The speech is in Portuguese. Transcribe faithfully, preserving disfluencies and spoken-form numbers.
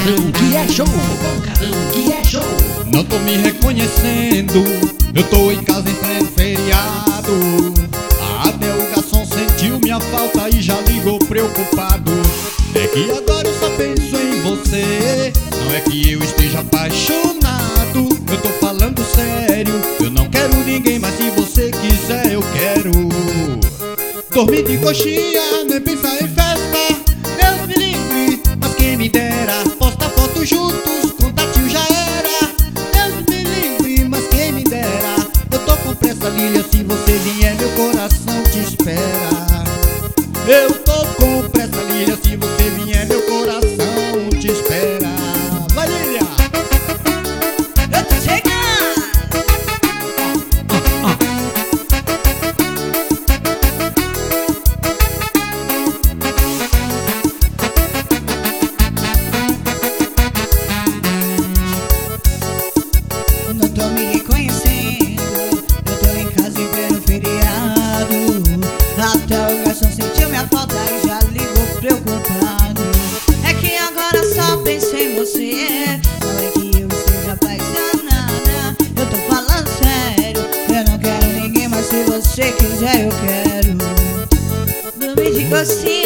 pancadão que é show, pancadão que é show. Não tô me reconhecendo, eu tô em casa em pleno feriado. Até o garçom sentiu minha falta e já ligou preocupado. É que agora eu só penso em você, não é que eu esteja apaixonado. Eu tô falando sério, eu não quero ninguém, mas se você quiser eu quero. Dormir de coxinha, nem pensar em festa, Deus me livre, mas quem me dera. Posta foto juntos, contatinho já era, Deus me livre, mas quem me dera. Eu tô com pressa, Lilia, se você vier meu coração te espera. Eu tô com pressa, Lilia, se você vier meu coração te espera. Vai, Lilia! Eu tô chegando! Não tô me reconhecendo, eu tô em casa em pleno feriado. Até o garçom sentiu minha falta e já ligou preocupado. É que agora só penso em você, não é que eu esteja apaixonada. Eu tô falando sério, eu não quero ninguém, mas se você quiser eu quero. Dormir de coxinha,